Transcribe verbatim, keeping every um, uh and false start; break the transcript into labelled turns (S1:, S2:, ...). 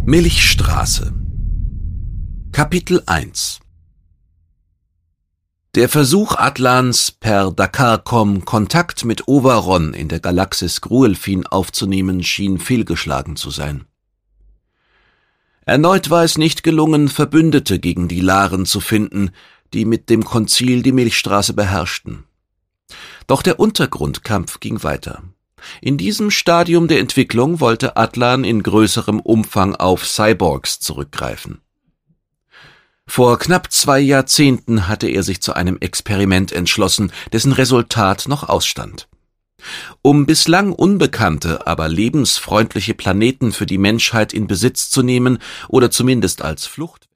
S1: Milchstraße. Kapitel eins. Der Versuch Atlans, per Dakar-Com Kontakt mit Ovaron in der Galaxis Gruelfin aufzunehmen, schien fehlgeschlagen zu sein. Erneut war es nicht gelungen, Verbündete gegen die Laren zu finden, die mit dem Konzil die Milchstraße beherrschten. Doch der Untergrundkampf ging weiter. In diesem Stadium der Entwicklung wollte Atlan in größerem Umfang auf Cyborgs zurückgreifen. Vor knapp zwei Jahrzehnten hatte er sich zu einem Experiment entschlossen, dessen Resultat noch ausstand. Um bislang unbekannte, aber lebensfreundliche Planeten für die Menschheit in Besitz zu nehmen oder zumindest als Flucht